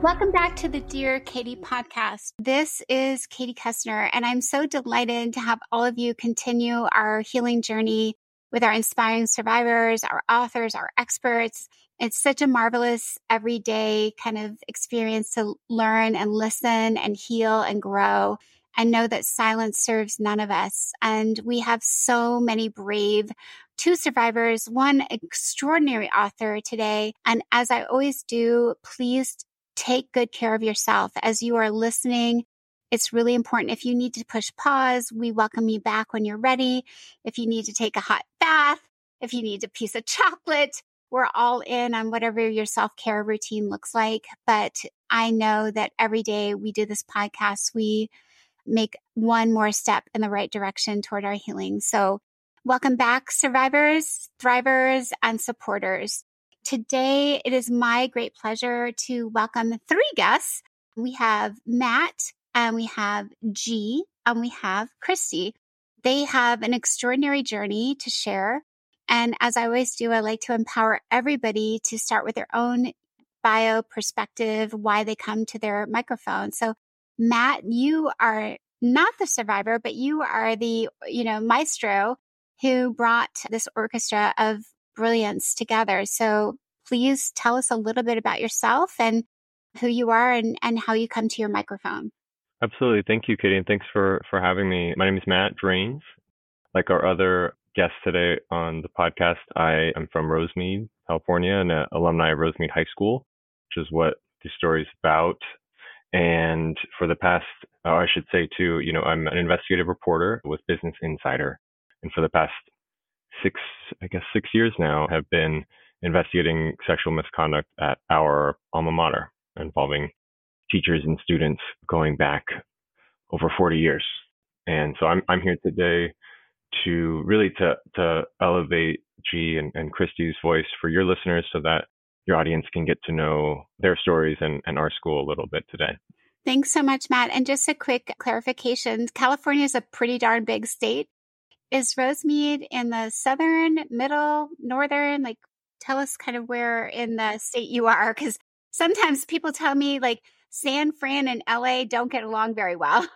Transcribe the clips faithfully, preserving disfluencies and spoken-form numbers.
Welcome back to the Dear Katie podcast. This is Katie Kessner, and I'm so delighted to have all of you continue our healing journey with our inspiring survivors, our authors, our experts. It's such a marvelous everyday kind of experience to learn and listen and heal and grow and know that silence serves none of us. And we have so many brave two survivors, one extraordinary author today. And as I always do, please take good care of yourself as you are listening. It's really important. If you need to push pause, we welcome you back when you're ready. If you need to take a hot bath, if you need a piece of chocolate, we're all in on whatever your self-care routine looks like. But I know that every day we do this podcast, we make one more step in the right direction toward our healing. So welcome back, survivors, thrivers, and supporters. Today, it is my great pleasure to welcome three guests. We have Matt, and we have G, and we have Christy. They have an extraordinary journey to share. And as I always do, I like to empower everybody to start with their own bio perspective, why they come to their microphone. So Matt, you are not the survivor, but you are the, you know, maestro who brought this orchestra of brilliance together. So please tell us a little bit about yourself and who you are and, and how you come to your microphone. Absolutely. Thank you, Katie. And thanks for, for having me. My name is Matt Drains. Like our other guests today on the podcast, I am from Rosemead, California, and an alumni of Rosemead High School, which is what the story is about. And for the past, oh, I should say too, you know, I'm an investigative reporter with Business Insider. And for the past six, I guess six years now, have been investigating sexual misconduct at our alma mater, involving teachers and students going back over forty years. And so I'm I'm here today to really to to elevate G and, and Christy's voice for your listeners so that your audience can get to know their stories and, and our school a little bit today. Thanks so much, Matt. And just a quick clarification, California is a pretty darn big state. Is Rosemead in the southern, middle, northern? Like, tell us kind of where in the state you are, because sometimes people tell me like San Fran and L A don't get along very well.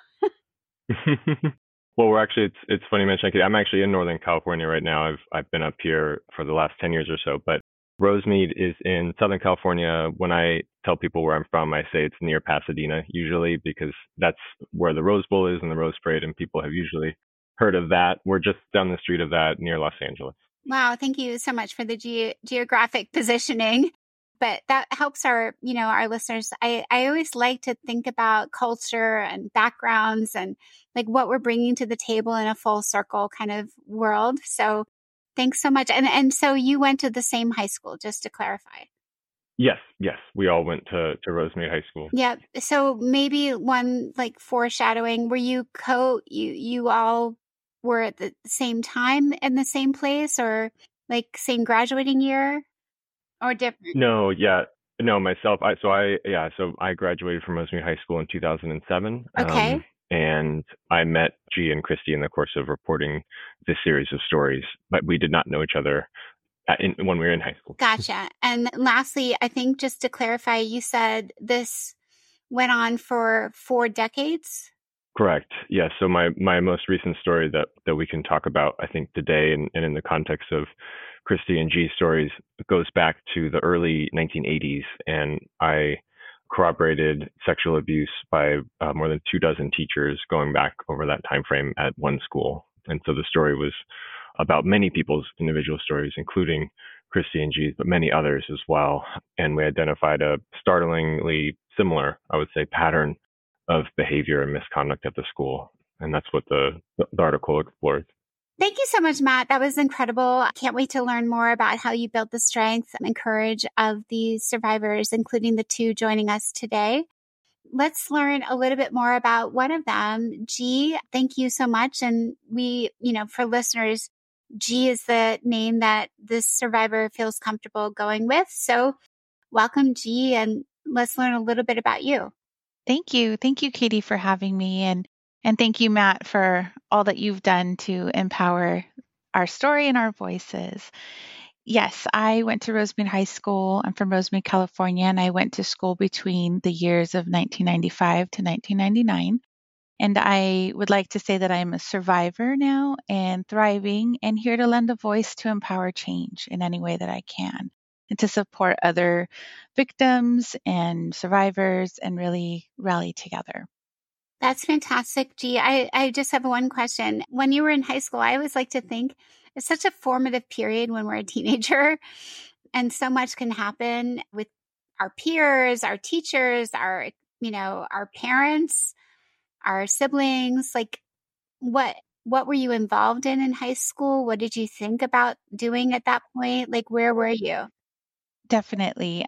Well, we're actually, it's it's funny you mention it. I'm actually in Northern California right now. I've I've been up here for the last ten years or so, but Rosemead is in Southern California. When I tell people where I'm from, I say it's near Pasadena usually, because that's where the Rose Bowl is and the Rose Parade, and people have usually heard of that. We're just down the street of that near Los Angeles. Wow. Thank you so much for the ge- geographic positioning. But that helps our, you know, our listeners. I, I always like to think about culture and backgrounds and like what we're bringing to the table in a full circle kind of world. So thanks so much. And and so you went to the same high school, just to clarify. Yes, yes. We all went to, to Rosemead High School. Yeah. So maybe one like foreshadowing, were you co, you, you all were at the same time in the same place, or like same graduating year, or different? No, yeah. No, myself. I, so I, yeah, so I graduated from Rosemead High School in two thousand seven. Okay. Um, and I met G and Christy in the course of reporting this series of stories, but we did not know each other at, in, when we were in high school. Gotcha. And lastly, I think just to clarify, you said this went on for four decades? Correct. Yes. So my, my most recent story that, that we can talk about, I think today, and, and in the context of Christy and G's stories, goes back to the early nineteen eighties. And I corroborated sexual abuse by uh, more than two dozen teachers going back over that time frame at one school. And so the story was about many people's individual stories, including Christy and G's, but many others as well. And we identified a startlingly similar, I would say, pattern of behavior and misconduct at the school. And that's what the, the article explores. Thank you so much, Matt. That was incredible. I can't wait to learn more about how you built the strength and courage of these survivors, including the two joining us today. Let's learn a little bit more about one of them. G, thank you so much. And we, you know, for listeners, G is the name that this survivor feels comfortable going with. So welcome, G, and let's learn a little bit about you. Thank you. Thank you, Katie, for having me. And, and thank you, Matt, for all that you've done to empower our story and our voices. Yes, I went to Rosemead High School. I'm from Rosemead, California, and I went to school between the years of nineteen ninety-five to nineteen ninety-nine. And I would like to say that I'm a survivor now and thriving and here to lend a voice to empower change in any way that I can and to support other victims and survivors and really rally together. That's fantastic, G. I, I just have one question. When you were in high school, I always like to think it's such a formative period when we're a teenager, and so much can happen with our peers, our teachers, our, you know, our parents, our siblings. Like, what what were you involved in in high school? What did you think about doing at that point? Like, where were you? Definitely.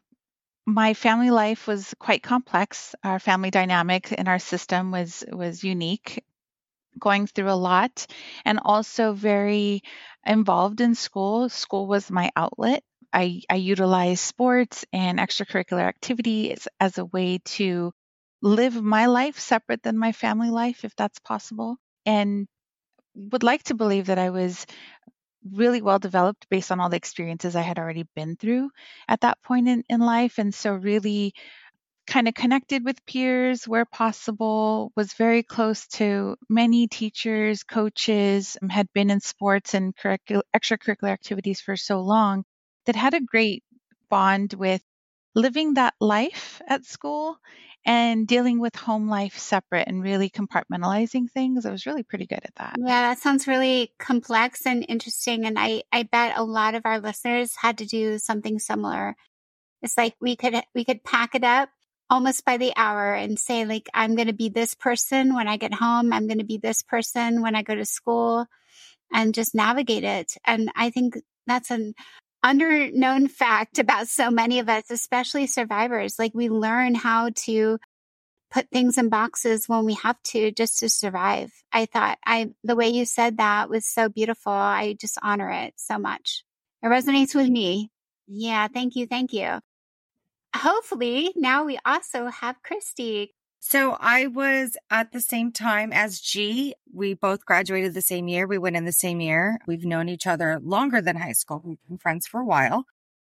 My family life was quite complex. Our family dynamic in our system was was unique, going through a lot and also very involved in school. School was my outlet. I, I utilized sports and extracurricular activities as a way to live my life separate than my family life, if that's possible. And would like to believe that I was really well developed based on all the experiences I had already been through at that point in, in life. And so, really kind of connected with peers where possible, was very close to many teachers, coaches, um, had been in sports and curricu- extracurricular activities for so long that had a great bond with living that life at school and dealing with home life separate and really compartmentalizing things. I was really pretty good at that. Yeah, that sounds really complex and interesting. And I, I bet a lot of our listeners had to do something similar. It's like we could we could pack it up almost by the hour and say, like, I'm going to be this person when I get home. I'm going to be this person when I go to school, and just navigate it. And I think that's an under-known fact about so many of us, especially survivors. Like, we learn how to put things in boxes when we have to, just to survive. I thought I the way you said that was so beautiful. I just honor it so much. It resonates with me. Yeah, thank you, thank you. Hopefully, now we also have Christy. So I was at the same time as G. We both graduated the same year. We went in the same year. We've known each other longer than high school. We've been friends for a while.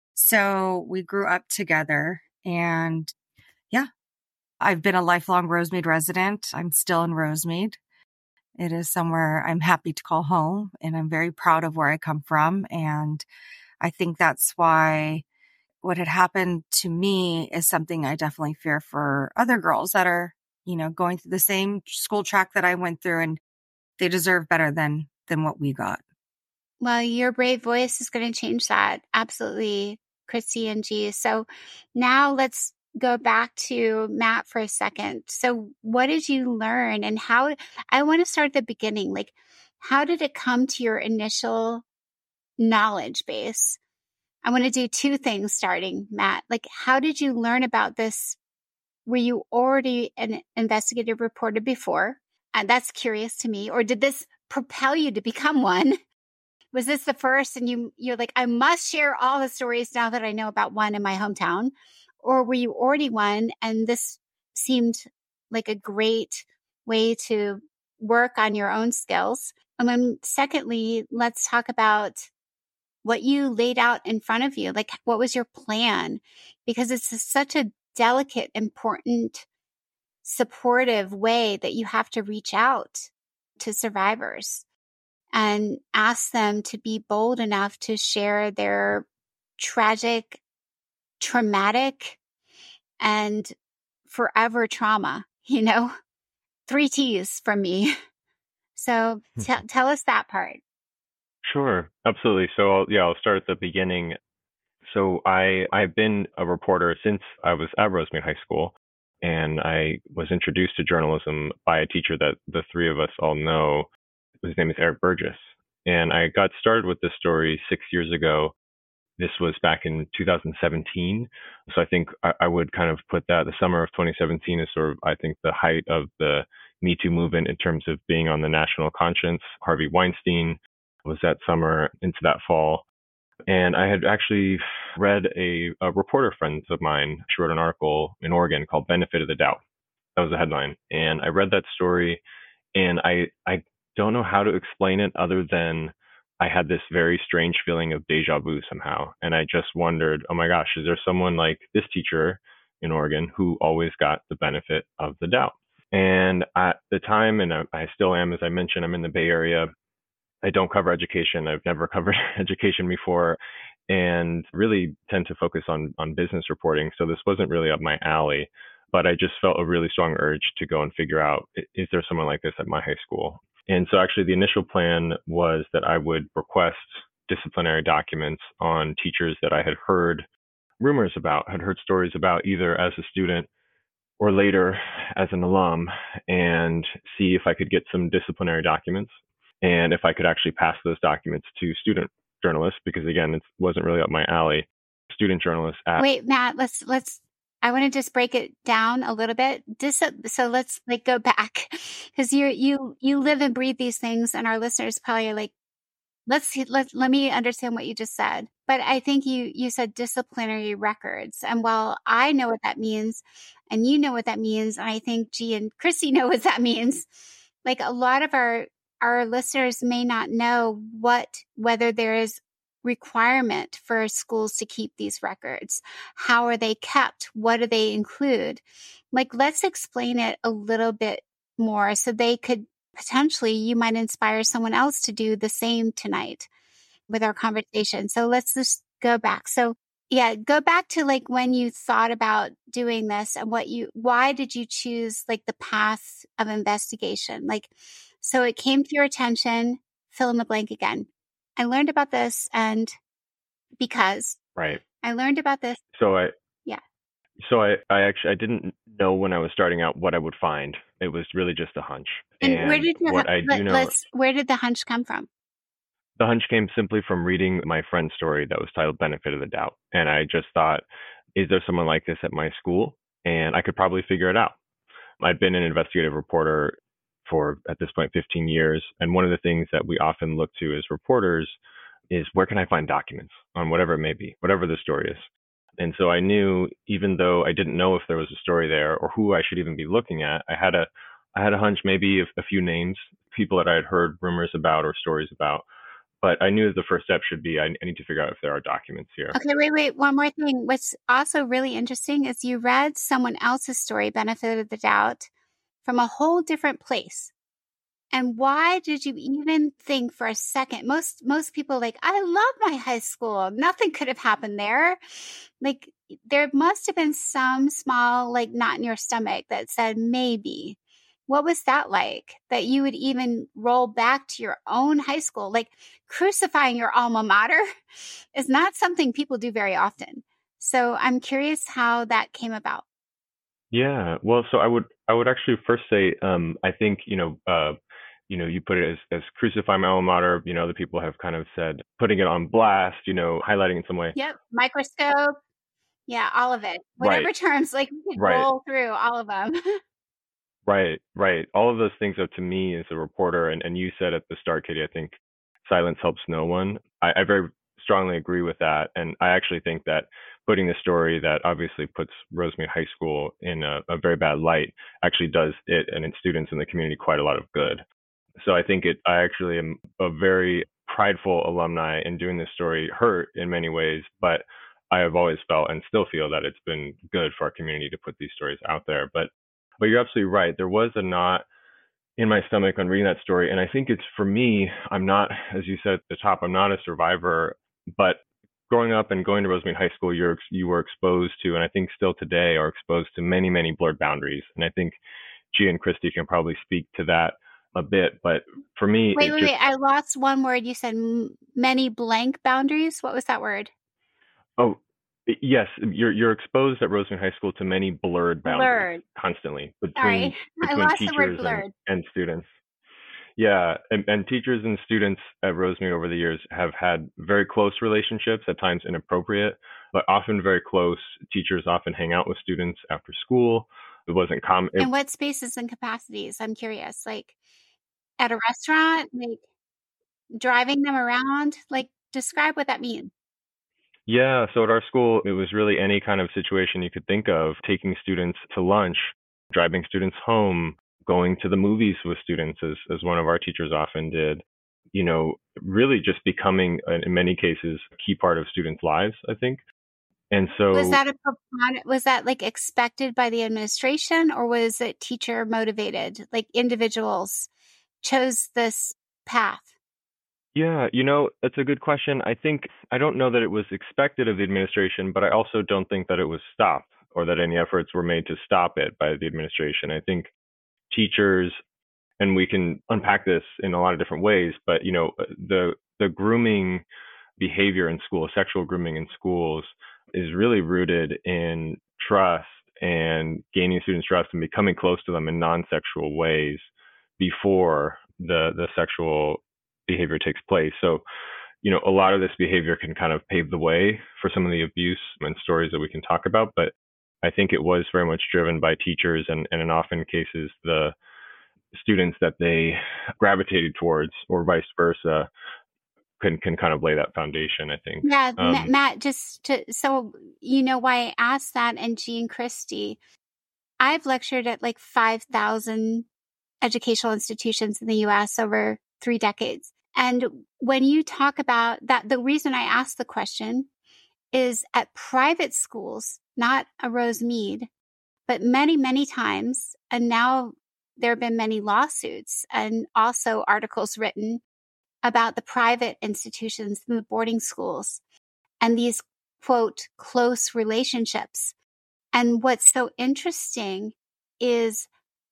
So we grew up together, and yeah, I've been a lifelong Rosemead resident. I'm still in Rosemead. It is somewhere I'm happy to call home, and I'm very proud of where I come from. And I think that's why what had happened to me is something I definitely fear for other girls that are, you know, going through the same school track that I went through, and they deserve better than, than what we got. Well, your brave voice is going to change that. Absolutely, Christy and G. So now let's go back to Matt for a second. So what did you learn, and how, I want to start at the beginning. Like, how did it come to your initial knowledge base? I want to do two things starting, Matt. Like, how did you learn about this? Were you already an investigative reporter before? And that's curious to me. Or did this propel you to become one? Was this the first and you, you're like, I must share all the stories now that I know about one in my hometown? Or were you already one and this seemed like a great way to work on your own skills? And then secondly, let's talk about what you laid out in front of you. Like, what was your plan? Because it's a, such a delicate, important, supportive way that you have to reach out to survivors and ask them to be bold enough to share their tragic, traumatic, and forever trauma, you know, three T's from me. So t- tell us that part. Sure, absolutely. So I'll, yeah, I'll start at the beginning. So I I've been a reporter since I was at Rosemead High School, and I was introduced to journalism by a teacher that the three of us all know. His name is Eric Burgess, and I got started with this story six years ago. This was back in two thousand seventeen. So I think I, I would kind of put that the summer of twenty seventeen is sort of, I think, the height of the Me Too movement in terms of being on the national conscience. Harvey Weinstein was that summer into that fall. And I had actually read a, a reporter friend of mine. She wrote an article in Oregon called Benefit of the Doubt. That was the headline. And I read that story, and I, I don't know how to explain it other than I had this very strange feeling of deja vu somehow. And I just wondered, oh my gosh, is there someone like this teacher in Oregon who always got the benefit of the doubt? And at the time, and I, I still am, as I mentioned, I'm in the Bay Area. I don't cover education. I've never covered education before, and really tend to focus on on business reporting. So this wasn't really up my alley, but I just felt a really strong urge to go and figure out, is there someone like this at my high school? And so actually the initial plan was that I would request disciplinary documents on teachers that I had heard rumors about, had heard stories about, either as a student or later as an alum, and see if I could get some disciplinary documents and if I could actually pass those documents to student journalists, because again, it wasn't really up my alley. Student journalists at Wait, Matt, let's let's I want to just break it down a little bit. Dis- so let's like go back, because you you you live and breathe these things, and our listeners probably are like, let's let let me understand what you just said. But I think you you said disciplinary records, and while I know what that means, and you know what that means, and I think G and Christy know what that means, like a lot of our our listeners may not know what whether there is requirement for schools to keep these records. How are they kept? What do they include? Like, let's explain it a little bit more so they could potentially, you might inspire someone else to do the same tonight with our conversation. So let's just go back. So yeah, go back to like when you thought about doing this and what you, why did you choose like the path of investigation? Like, so it came to your attention, fill in the blank again. I learned about this and because right. I learned about this. So I, yeah. So I, I actually, I didn't know when I was starting out what I would find. It was really just a hunch. And, and where did your, what I let, do know, let's, where did the hunch come from? The hunch came simply from reading my friend's story that was titled Benefit of the Doubt. And I just thought, is there someone like this at my school? And I could probably figure it out. I'd been an investigative reporter for, at this point, fifteen years. And one of the things that we often look to as reporters is, where can I find documents on whatever it may be, whatever the story is. And so I knew, even though I didn't know if there was a story there or who I should even be looking at, I had a, I had a hunch, maybe a, a few names, people that I had heard rumors about or stories about. But I knew the first step should be, I, I need to figure out if there are documents here. Okay, wait, wait. One more thing. What's also really interesting is you read someone else's story, Benefit of the Doubt, from a whole different place. And why did you even think for a second? Most most people are like, I love my high school. Nothing could have happened there. Like, there must have been some small, like, knot in your stomach that said maybe. What was that like? That you would even roll back to your own high school? Like, crucifying your alma mater is not something people do very often. So I'm curious how that came about. Yeah, well, so I would I would actually first say, um, I think, you know, uh, you know, you put it as, as crucify my alma mater. You know, other people have kind of said putting it on blast, you know, highlighting in some way. Yep. Microscope. Yeah, all of it. Whatever Right. terms, like, we could Right. roll through all of them. Right, right. All of those things are, to me as a reporter, and, and you said at the start, Katie, I think silence helps no one. I, I very strongly agree with that. And I actually think that putting the story that obviously puts Rosemead High School in a, a very bad light actually does it and its students in the community quite a lot of good. So I think it, I actually am a very prideful alumni, in doing this story hurt in many ways, but I have always felt and still feel that it's been good for our community to put these stories out there. But But you're absolutely right. There was a knot in my stomach on reading that story. And I think it's, for me, I'm not, as you said at the top, I'm not a survivor, but growing up and going to Rosemead High School, you're, you were exposed to, and I think still today are exposed to, many, many blurred boundaries. And I think Gia and Christy can probably speak to that a bit. But for me, Wait, it wait, just, wait. I lost one word. You said m- many blank boundaries. What was that word? oh, yes, you're you're exposed at Rosemead High School to many blurred boundaries Blurred. constantly between Sorry. I between lost the word teachers and, blurred. and students. Yeah, and, and teachers and students at Rosemead over the years have had very close relationships, at times inappropriate, but often very close. Teachers often hang out with students after school. It wasn't common. In what spaces and capacities? I'm curious. Like, at a restaurant, like driving them around, like, describe what that means. Yeah, so at our school, it was really any kind of situation you could think of: taking students to lunch, driving students home, going to the movies with students, as, as one of our teachers often did, you know, really just becoming, uh, in many cases, a key part of students' lives, I think. And Was so, that a propon- was that like expected by the administration, or was it teacher motivated? Like individuals chose this path? yeah, you know, that's a good question. I think, I don't know that it was expected of the administration, but I also don't think that it was stopped or that any efforts were made to stop it by the administration. I think teachers, and we can unpack this in a lot of different ways, but you know, the the grooming behavior in schools, sexual grooming in schools, is really rooted in trust and gaining students' trust and becoming close to them in non-sexual ways before the the sexual behavior takes place. So, you know, a lot of this behavior can kind of pave the way for some of the abuse and stories that we can talk about, but I think it was very much driven by teachers and, and in often cases the students that they gravitated towards, or vice versa, can can kind of lay that foundation, I think. Yeah, Ma- Um, Matt, just to, so you know why I asked that, and Jean Christie, I've lectured at like five thousand educational institutions in the U S over three decades. And when you talk about that, the reason I asked the question is at private schools, not a Rosemead, but many, many times, and now there have been many lawsuits and also articles written about the private institutions and the boarding schools and these, quote, close relationships. And what's so interesting is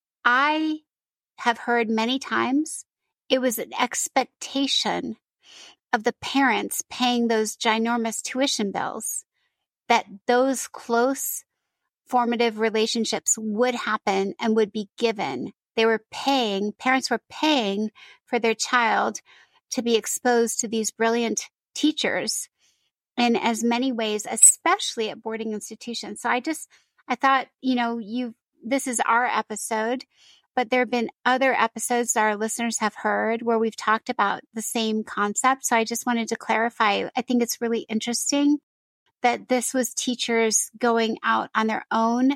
I have heard many times it was an expectation of the parents paying those ginormous tuition bills that those close formative relationships would happen and would be given. They were paying, parents were paying for their child to be exposed to these brilliant teachers in as many ways, especially at boarding institutions. So I just, I thought, you know, you, this is our episode, but there have been other episodes that our listeners have heard where we've talked about the same concept. So I just wanted to clarify. I think it's really interesting that this was teachers going out on their own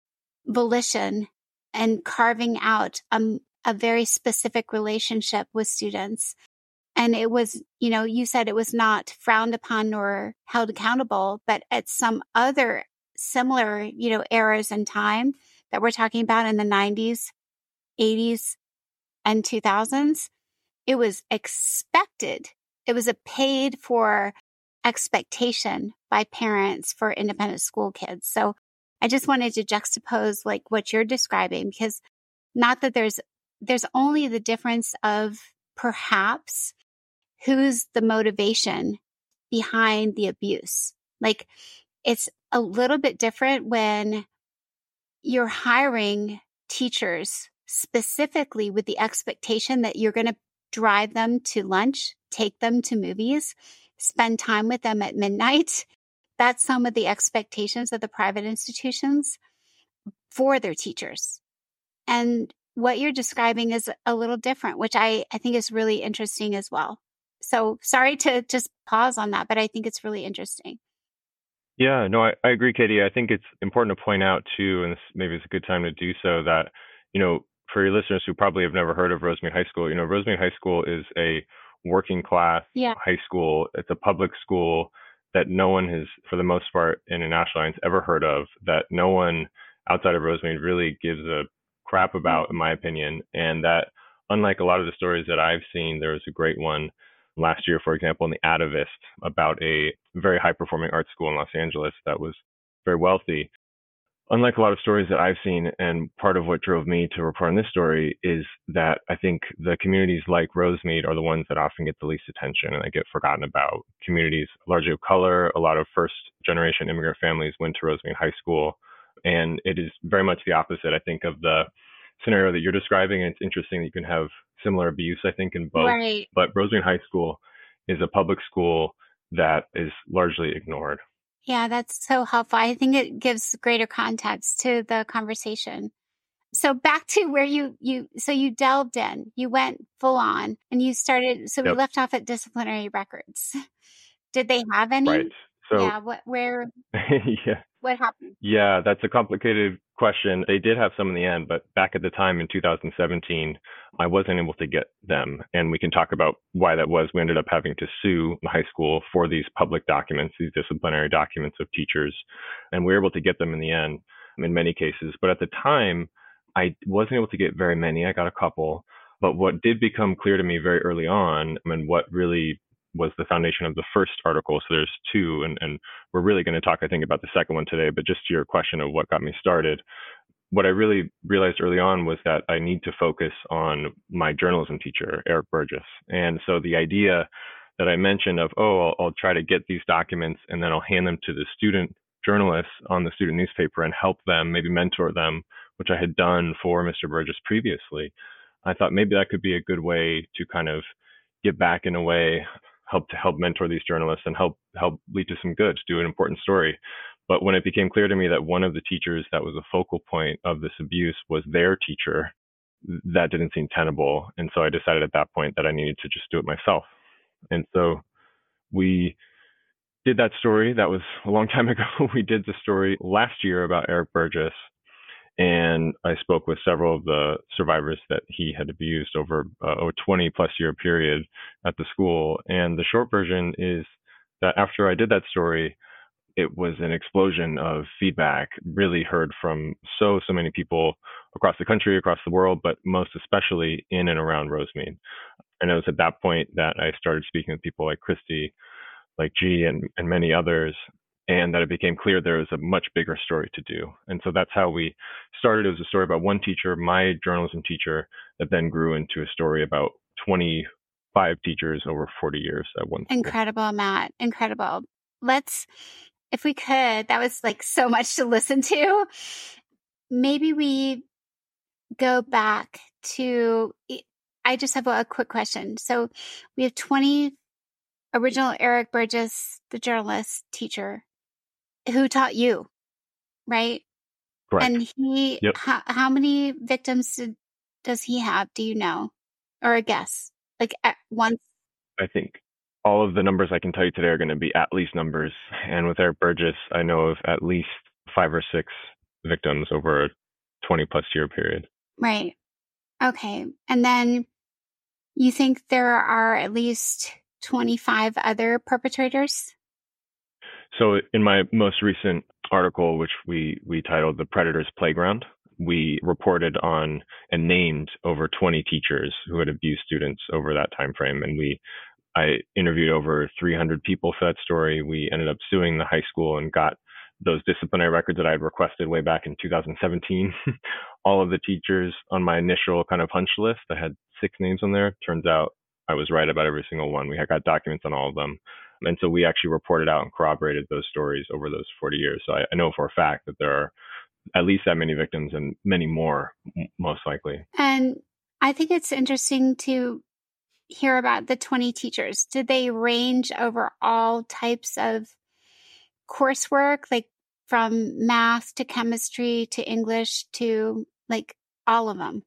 volition and carving out um, a very specific relationship with students. And it was, you know, you said it was not frowned upon nor held accountable, but at some other similar, you know, eras in time that we're talking about in the nineties, eighties, and two thousands, it was expected. It was a paid for expectation by parents for independent school kids. So I just wanted to juxtapose like what you're describing, because not that there's, there's only the difference of perhaps who's the motivation behind the abuse. Like it's a little bit different when you're hiring teachers specifically with the expectation that you're going to drive them to lunch, take them to movies, spend time with them at midnight. That's some of the expectations of the private institutions for their teachers. And what you're describing is a little different, which I, I think is really interesting as well. So sorry to just pause on that, but I think it's really interesting. yeah, no, I, I agree, Katie. I think it's important to point out too, and this, maybe it's a good time to do so, that, you know, for your listeners who probably have never heard of Rosemead High School, you know, Rosemead High School is a working class Yeah. high school. It's a public school that no one has, for the most part, in a national audience ever heard of, that no one outside of Rosemead really gives a crap about, in my opinion. And that, unlike a lot of the stories that I've seen, there was a great one last year, for example, in the Atavist, about a very high performing art school in Los Angeles that was very wealthy. Unlike a lot of stories that I've seen, and part of what drove me to report on this story is that I think the communities like Rosemead are the ones that often get the least attention and they get forgotten about. Communities largely of color, a lot of first generation immigrant families went to Rosemead High School. And it is very much the opposite, I think, of the scenario that you're describing. And it's interesting that you can have similar abuse, I think, in both. Right. But Rosemead High School is a public school that is largely ignored. Yeah, that's so helpful. I think it gives greater context to the conversation. So back to where you, you, so you delved in, you went full on and you started, so we Yep. left off at disciplinary records. Did they have any? Right. So, yeah. What, where? yeah. What happened? Yeah, that's a complicated question. They did have some in the end, but back at the time in two thousand seventeen, I wasn't able to get them. And we can talk about why that was. We ended up having to sue the high school for these public documents, these disciplinary documents of teachers. And we were able to get them in the end in many cases. But at the time, I wasn't able to get very many. I got a couple. But what did become clear to me very early on, and what really was the foundation of the first article, so there's two, and, and we're really going to talk, I think, about the second one today, but just to your question of what got me started, what I really realized early on was that I need to focus on my journalism teacher, Eric Burgess. And so the idea that I mentioned of, oh, I'll, I'll try to get these documents and then I'll hand them to the student journalists on the student newspaper and help them, maybe mentor them, which I had done for Mister Burgess previously. I thought maybe that could be a good way to kind of get back in a way, help to help mentor these journalists and help help lead to some good, to do an important story. But when it became clear to me that one of the teachers that was a focal point of this abuse was their teacher, that didn't seem tenable. And so I decided at that point that I needed to just do it myself. And so we did that story. That was a long time ago. We did the story last year about Eric Burgess. And I spoke with several of the survivors that he had abused over uh, a twenty plus year period at the school. And the short version is that after I did that story, it was an explosion of feedback, really heard from so, so many people across the country, across the world, but most especially in and around Rosemead. And it was at that point that I started speaking with people like Christy, like G, and, and many others, and that it became clear there was a much bigger story to do. And so that's how we started. It was a story about one teacher, my journalism teacher, that then grew into a story about twenty-five teachers over forty years at one school. Incredible, Matt. Incredible. Let's, if we could, that was like so much to listen to. Maybe we go back to, I just have a, a quick question. So we have twenty original Eric Burgess, the journalist teacher, who taught you, right? Correct. And he, Yep. how, how many victims did, does he have? Do you know? Or a guess? Like at once? I think all of the numbers I can tell you today are going to be at least numbers. And with Eric Burgess, I know of at least five or six victims over a twenty plus year period. Right. Okay. And then you think there are at least twenty-five other perpetrators? So in my most recent article, which we, we titled The Predator's Playground, we reported on and named over twenty teachers who had abused students over that time frame. And we I interviewed over three hundred people for that story. We ended up suing the high school and got those disciplinary records that I had requested way back in two thousand seventeen. All of the teachers on my initial kind of hunch list, I had six names on there. Turns out I was right about every single one. We had got documents on all of them. And so we actually reported out and corroborated those stories over those forty years. So I, I know for a fact that there are at least that many victims and many more, m- most likely. And I think it's interesting to hear about the twenty teachers. Did they range over all types of coursework, like from math to chemistry to English to like all of them?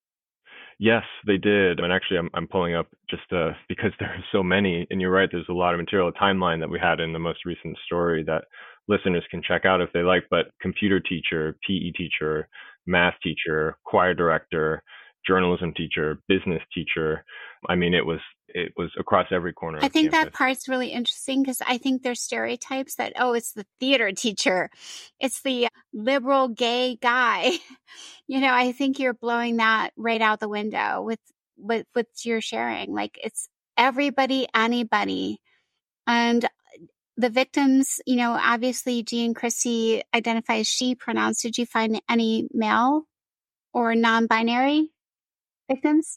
Yes, they did. And actually, I'm I'm pulling up just uh, because there are so many. And you're right, there's a lot of material, a timeline that we had in the most recent story that listeners can check out if they like. But computer teacher, P E teacher, math teacher, choir director, journalism teacher, business teacher. I mean, it was it was across every corner. I of think campus. that part's really interesting because I think there's stereotypes that, oh, it's the theater teacher. It's the liberal gay guy. You know, I think you're blowing that right out the window with, with, with your sharing. Like it's everybody, anybody. And the victims, you know, obviously Jean Christie identifies she pronouns. Did you find any male or non-binary victims?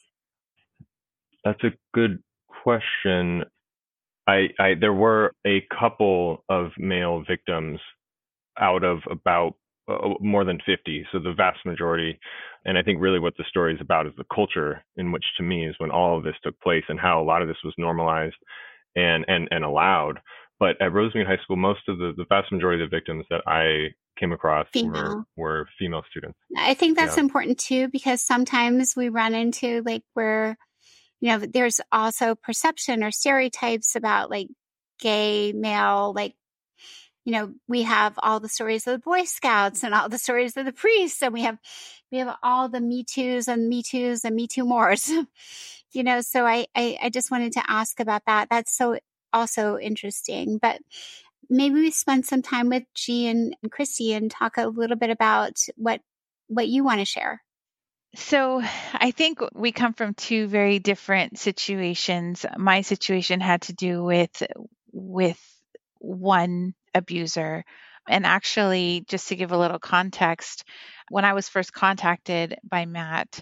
That's a good question. I, I there were a couple of male victims out of about uh, more than fifty, so the vast majority. And I think really what the story is about is the culture in which, to me, is when all of this took place and how a lot of this was normalized and and and allowed. But at Rosemead High School, most of the the vast majority of the victims that I came across Female. were were female students. I think that's Yeah. important too, because sometimes we run into like where, you know, there's also perception or stereotypes about like gay male, like you know, we have all the stories of the Boy Scouts and all the stories of the priests, and we have, we have all the Me Too's and Me Too's and Me Too Mores, you know, so I, I, I just wanted to ask about that. That's so also interesting, but maybe we spend some time with G and, and Christy and talk a little bit about what, what you want to share. So I think we come from two very different situations. My situation had to do with with one abuser. And actually, just to give a little context, when I was first contacted by Matt,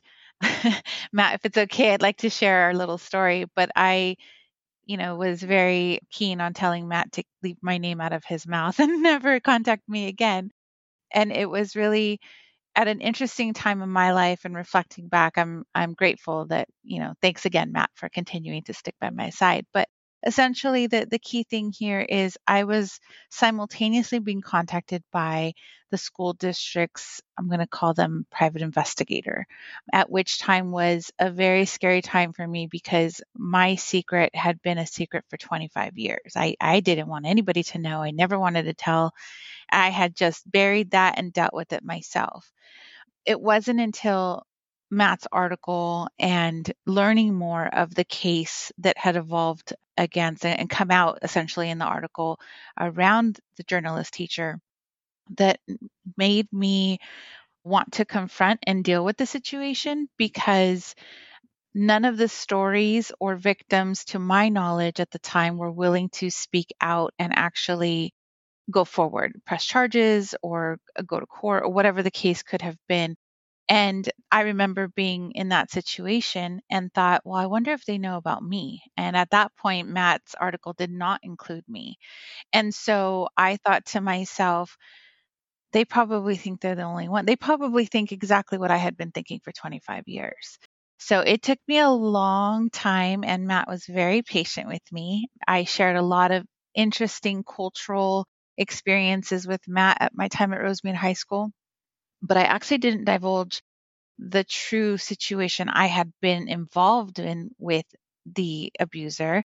Matt, if it's okay, I'd like to share our little story, but I, you know, was very keen on telling Matt to leave my name out of his mouth and never contact me again. And it was really at an interesting time in my life, and reflecting back, I'm I'm grateful that, you know, thanks again, Matt, for continuing to stick by my side. But essentially the, the key thing here is I was simultaneously being contacted by the school district's, I'm going to call them private investigator, at which time was a very scary time for me because my secret had been a secret for twenty-five years. I, I didn't want anybody to know. I never wanted to tell. I had just buried that and dealt with it myself. It wasn't until Matt's article and learning more of the case that had evolved against and come out essentially in the article around the journalist teacher that made me want to confront and deal with the situation, because none of the stories or victims, to my knowledge at the time, were willing to speak out and actually go forward, press charges or go to court or whatever the case could have been. And I remember being in that situation and thought, well, I wonder if they know about me. And at that point, Matt's article did not include me. And so I thought to myself, they probably think they're the only one. They probably think exactly what I had been thinking for twenty-five years. So it took me a long time, and Matt was very patient with me. I shared a lot of interesting cultural experiences with Matt at my time at Rosemead High School, but I actually didn't divulge the true situation I had been involved in with the abuser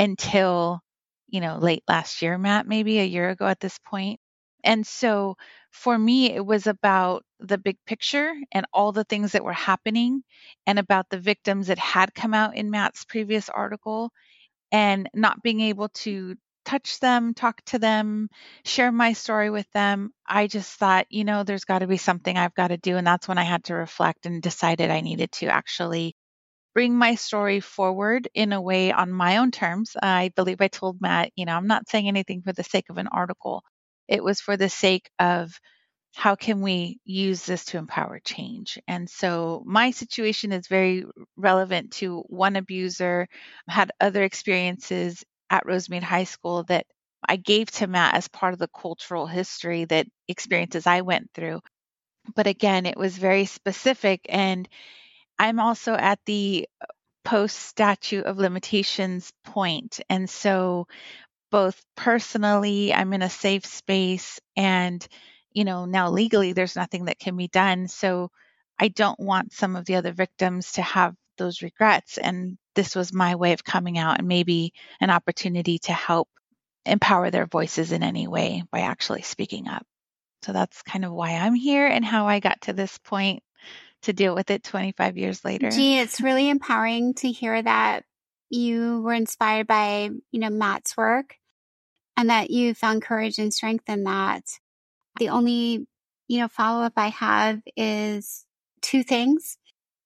until, you know, late last year, Matt, maybe a year ago at this point. And so for me, it was about the big picture and all the things that were happening, and about the victims that had come out in Matt's previous article, and not being able to touch them, talk to them, share my story with them. I just thought, you know, there's got to be something I've got to do. And that's when I had to reflect and decided I needed to actually bring my story forward in a way on my own terms. I believe I told Matt, you know, I'm not saying anything for the sake of an article. It was for the sake of how can we use this to empower change? And so my situation is very relevant to one abuser. I had other experiences at Rosemead High School that I gave to Matt as part of the cultural history, that experiences I went through. But again, it was very specific. And I'm also at the post statute of limitations point. And so both personally, I'm in a safe space, and, you know, now legally there's nothing that can be done. So I don't want some of the other victims to have those regrets. And this was my way of coming out, and maybe an opportunity to help empower their voices in any way by actually speaking up. So that's kind of why I'm here and how I got to this point to deal with it twenty-five years later. Gee, it's really empowering to hear that you were inspired by, you know, Matt's work, and that you found courage and strength in that. The only, you know, follow up I have is two things.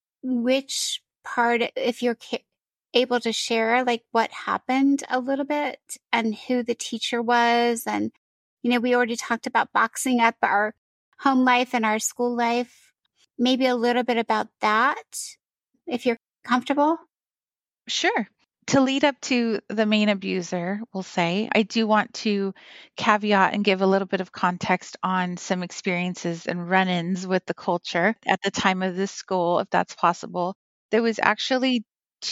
Which part, if you're ca- able to share, like what happened a little bit and who the teacher was. And, you know, we already talked about boxing up our home life and our school life. Maybe a little bit about that, if you're comfortable. Sure. To lead up to the main abuser, we'll say, I do want to caveat and give a little bit of context on some experiences and run-ins with the culture at the time of this school, if that's possible. There was actually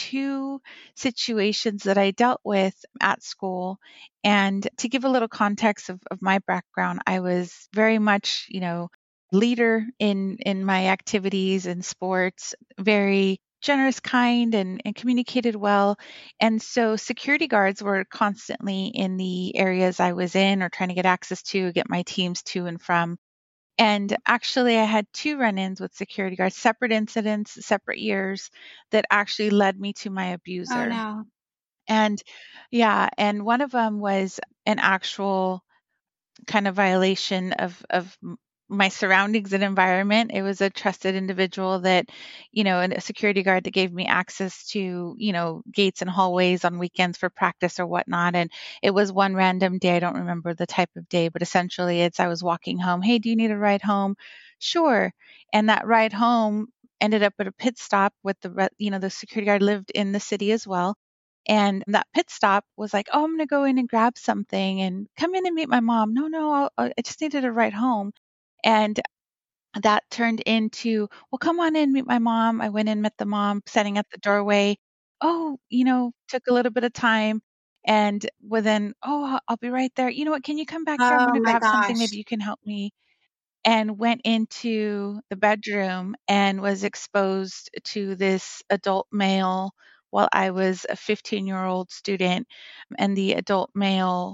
two situations that I dealt with at school. And to give a little context of, of my background, I was very much, you know, leader in in my activities in sports, very generous, kind, and, and communicated well. And so security guards were constantly in the areas I was in or trying to get access to, get my teams to and from. And actually, I had two run ins with security guards, separate incidents, separate years that actually led me to my Oh abuser. no. And yeah, and one of them was an actual kind of violation of of m- my surroundings and environment. It was a trusted individual that, you know, and a security guard that gave me access to, you know, gates and hallways on weekends for practice or whatnot. And it was one random day. I don't remember the type of day, but essentially it's I was walking home. Hey, do you need a ride home? Sure. And that ride home ended up at a pit stop with the, re- you know, the security guard lived in the city as well. And that pit stop was like, oh, I'm going to go in and grab something and come in and meet my mom. No, no, I'll, I just needed a ride home. And that turned into, well, come on in, meet my mom. I went in, met the mom, sitting at the doorway. Oh, you know, took a little bit of time. And within, oh, I'll I'll be right there. You know what? Can you come back here? I'm going Oh to my grab something. gosh. Maybe you can help me. And went into the bedroom and was exposed to this adult male while I was a fifteen year old student. And the adult male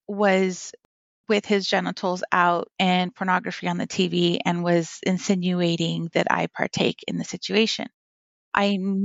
was with his genitals out and pornography on the T V and was insinuating that I partake in the situation. I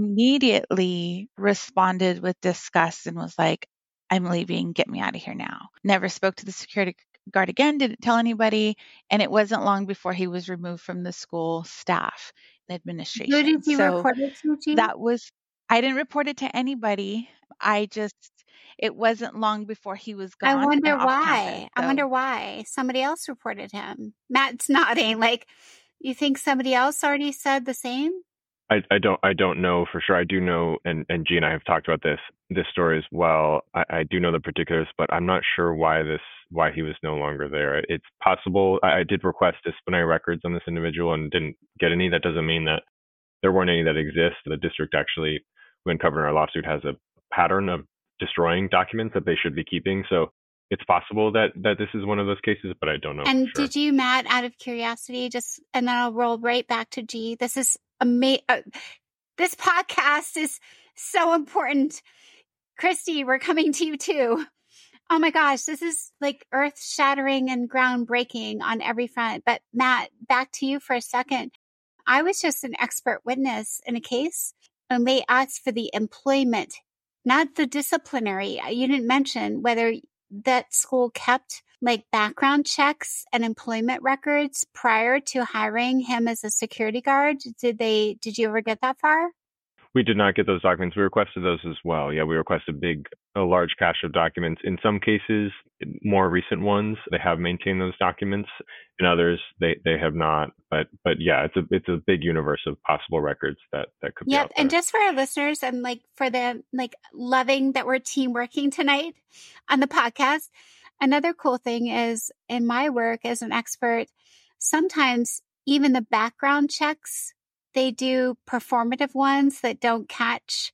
immediately responded with disgust and was like, I'm leaving. Get me out of here now. Never spoke to the security guard again, didn't tell anybody. And it wasn't long before he was removed from the school staff and Who administration. did you So report it to, G? that was, I didn't report it to anybody. I just, it wasn't long before he was I gone and wonder off campus. why. I So wonder why somebody else reported him. Matt's nodding. Like, you think somebody else already said the same? I, I don't I don't know for sure. I do know, and and G and I have talked about this this story as well. I, I do know the particulars, but I'm not sure why this why he was no longer there. It's possible I, I did request disciplinary records on this individual and didn't get any. That doesn't mean that there weren't any that exist. The district actually, when covered in our lawsuit, has a pattern of destroying documents that they should be keeping. So it's possible that that this is one of those cases, but I don't know And for sure. did you, Matt, out of curiosity, just, and then I'll roll right back to G. This is amazing. Uh, this podcast is so important. Christy, we're coming to you too. Oh my gosh, this is like earth shattering and groundbreaking on every front. But Matt, back to you for a second. I was just an expert witness in a case and they asked for the employment, not the disciplinary. You didn't mention whether that school kept like background checks and employment records prior to hiring him as a security guard. Did they, did you ever get that far? We did not get those documents. We requested those as well. Yeah, we requested big, a large cache of documents. In some cases, more recent ones, they have maintained those documents. In others, they, they have not. But but yeah, it's a it's a big universe of possible records that that could be Yep. out there. And just for our listeners and like for the like loving that we're team working tonight on the podcast, another cool thing is in my work as an expert, sometimes even the background checks, they do performative ones that don't catch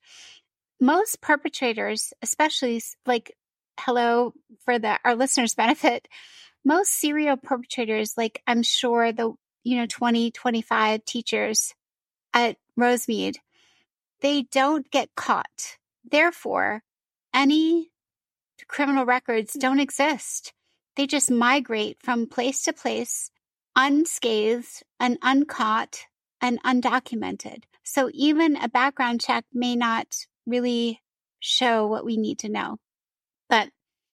most perpetrators, especially like, hello, for the our listeners' benefit, most serial perpetrators, like I'm sure the, you know, twenty, twenty-five teachers at Rosemead, they don't get caught. Therefore, any criminal records don't exist. They just migrate from place to place, unscathed and uncaught and undocumented. So even a background check may not really show what we need to know. But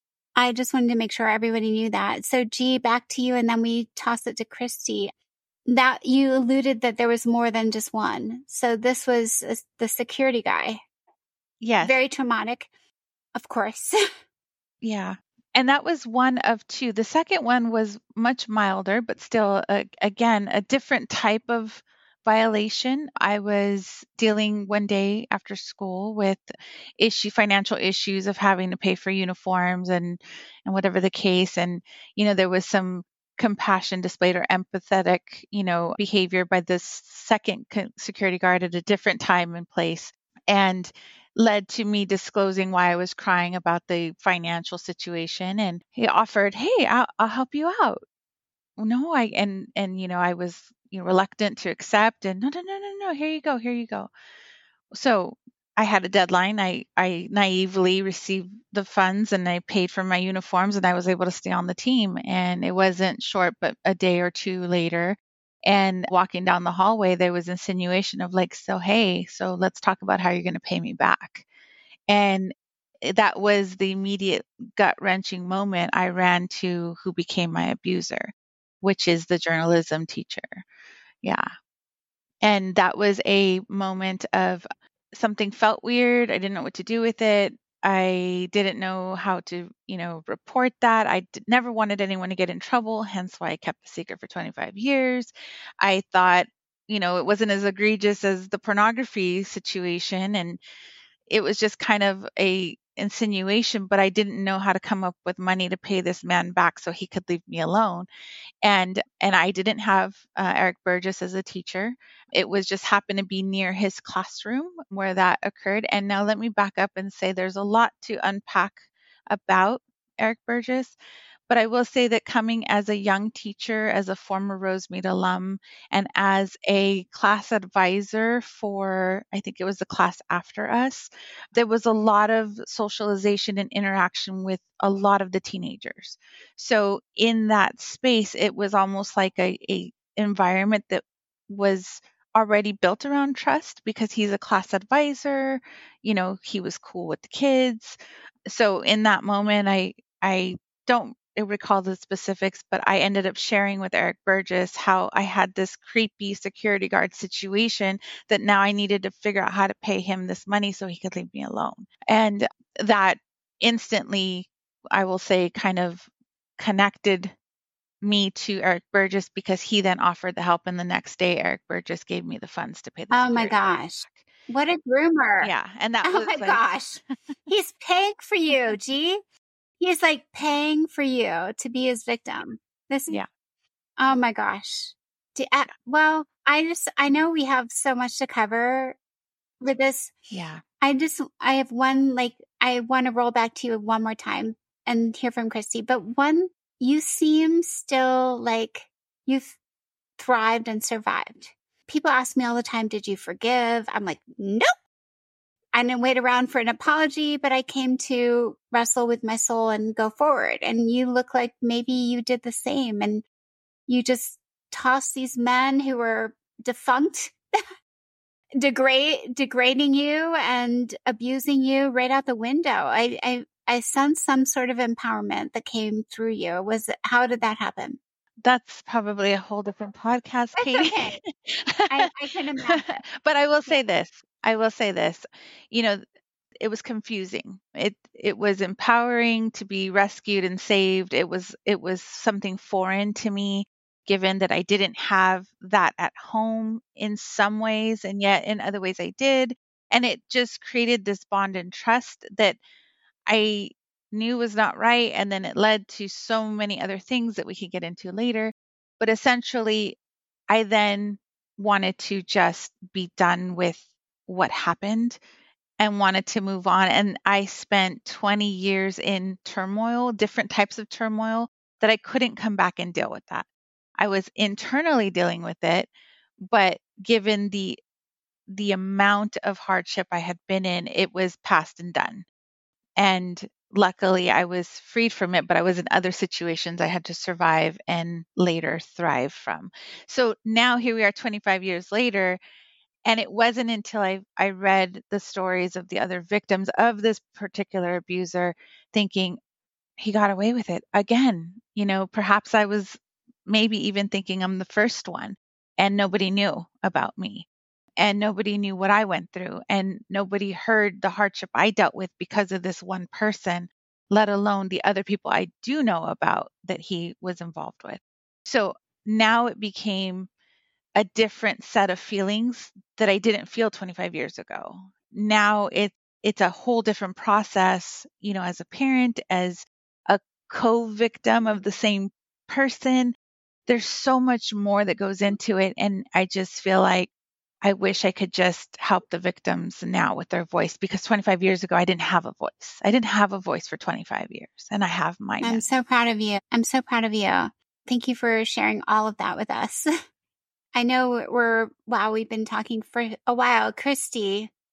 I just wanted to make sure everybody knew that. So G, back to you, and then we toss it to Christy. That you alluded that there was more than just one. So this was uh, the security guy. yes. Very traumatic, of course. Yeah. And that was one of two. The second one was much milder, but still, a, again, a different type of violation. I was dealing one day after school with issue financial issues of having to pay for uniforms and and whatever the case. And you know, there was some compassion displayed or empathetic, you know, behavior by this second co- security guard at a different time and place. And led to me disclosing why I was crying about the financial situation. And he offered, "Hey, I'll, I'll help you out." No, I and and you know I was you know reluctant to accept. And no, no, no, no, no. Here you go. Here you go. So I had a deadline. I, I naively received the funds and I paid for my uniforms and I was able to stay on the team. And it wasn't short, but a day or two later. And walking down the hallway, there was insinuation of like, so, hey, so let's talk about how you're going to pay me back. And that was the immediate gut wrenching moment. I ran to who became my abuser, which is the journalism teacher. Yeah. And that was a moment of something felt weird. I didn't know what to do with it. I didn't know how to, you know, report that. I d- never wanted anyone to get in trouble, hence why I kept the secret for twenty-five years. I thought, you know, it wasn't as egregious as the pornography situation, and it was just kind of a insinuation, but I didn't know how to come up with money to pay this man back so he could leave me alone. And and I didn't have uh, Eric Burgess as a teacher. It was just happened to be near his classroom where that occurred. And now let me back up and say there's a lot to unpack about Eric Burgess. But I will say that coming as a young teacher, as a former Rosemead alum, and as a class advisor for, I think it was the class after us, there was a lot of socialization and interaction with a lot of the teenagers. So in that space, it was almost like a, a environment that was already built around trust because he's a class advisor. You know, he was cool with the kids. So in that moment, I I don't recall the specifics, but I ended up sharing with Eric Burgess how I had this creepy security guard situation that now I needed to figure out how to pay him this money so he could leave me alone. And that instantly, I will say, kind of connected me to Eric Burgess because he then offered the help. And the next day, Eric Burgess gave me the funds to pay the Oh my security guard gosh. back. What a groomer. Yeah. And that Oh was my like, gosh. He's paying for you, G. He's like paying for you to be his victim. This yeah. Oh my gosh. Do, uh, well, I just, I know we have so much to cover with this. Yeah. I just, I have one, like, I want to roll back to you one more time and hear from Christy. But one, you seem still like you've thrived and survived. People ask me all the time, did you forgive? I'm like, nope. I didn't wait around for an apology, but I came to wrestle with my soul and go forward. And you look like maybe you did the same. And you just toss these men who were defunct, degrade, degrading you and abusing you right out the window. I, I, I sense some sort of empowerment that came through you. Was it, how did that happen? That's probably a whole different podcast, That's Katie. okay. I, I can imagine. But I will say this. I will say this. You know, it was confusing. It it was empowering to be rescued and saved. It was it was something foreign to me, given that I didn't have that at home in some ways, and yet in other ways I did. And it just created this bond and trust that I knew was not right. And then it led to so many other things that we could get into later. But essentially, I then wanted to just be done with what happened and wanted to move on. And I spent twenty years in turmoil, different types of turmoil, that I couldn't come back and deal with that. I was internally dealing with it, but given the the amount of hardship I had been in, it was past and done. And luckily, I was freed from it, but I was in other situations I had to survive and later thrive from. So now here we are twenty-five years later. And it wasn't until I, I read the stories of the other victims of this particular abuser thinking he got away with it again. You know, perhaps I was maybe even thinking I'm the first one and nobody knew about me. And nobody knew what I went through, and nobody heard the hardship I dealt with because of this one person, let alone the other people I do know about that he was involved with. So now it became a different set of feelings that I didn't feel twenty-five years ago. Now it it's a whole different process, you know, as a parent, as a co-victim of the same person. There's so much more that goes into it, and I just feel like I wish I could just help the victims now with their voice, because twenty-five years ago, I didn't have a voice. I didn't have a voice for twenty-five years, and I have mine now. I'm so proud of you. I'm so proud of you. Thank you for sharing all of that with us. I know we're, wow, we've been talking for a while. Christy,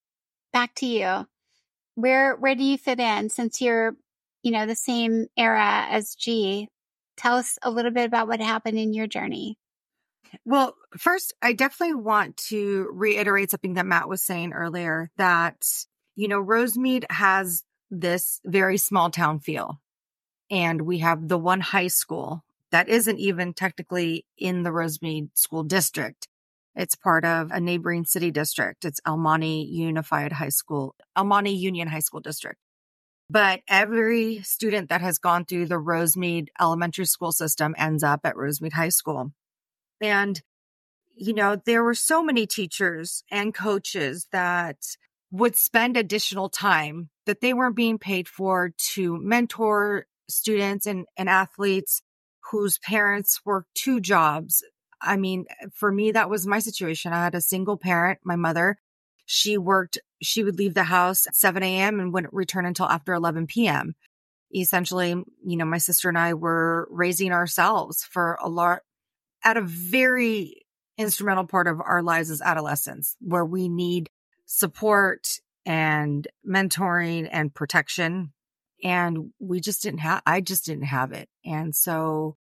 back to you. Where where do you fit in since you're, you know, the same era as G? Tell us a little bit about what happened in your journey. Well, first, I definitely want to reiterate something that Matt was saying earlier, that, you know, Rosemead has this very small town feel. And we have the one high school that isn't even technically in the Rosemead School District. It's part of a neighboring city district. It's El Monte Unified High School, El Monte Union High School District. But every student that has gone through the Rosemead elementary school system ends up at Rosemead High School. And, you know, there were so many teachers and coaches that would spend additional time that they weren't being paid for to mentor students and, and athletes whose parents worked two jobs. I mean, for me, that was my situation. I had a single parent, my mother. She worked, she would leave the house at seven a.m. and wouldn't return until after eleven p.m. Essentially, you know, my sister and I were raising ourselves for a lot, at a very instrumental part of our lives as adolescents, where we need support and mentoring and protection. And we just didn't have, I just didn't have it. And so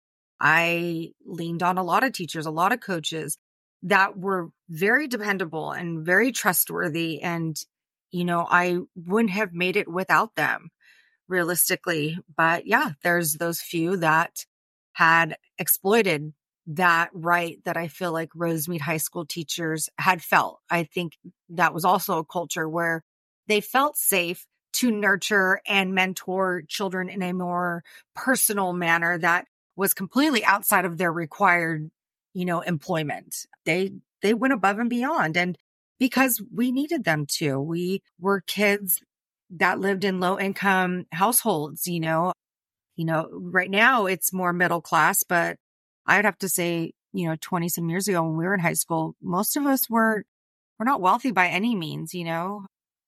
I leaned on a lot of teachers, a lot of coaches that were very dependable and very trustworthy. And, you know, I wouldn't have made it without them realistically. But yeah, there's those few that had exploited that right that I feel like Rosemead High School teachers had felt. I think that was also a culture where they felt safe to nurture and mentor children in a more personal manner that was completely outside of their required, you know, employment. They, they went above and beyond. And because we needed them to, we were kids that lived in low income households, you know, you know, right now it's more middle class, but I'd have to say, you know, twenty some years ago when we were in high school, most of us were, were not wealthy by any means, you know?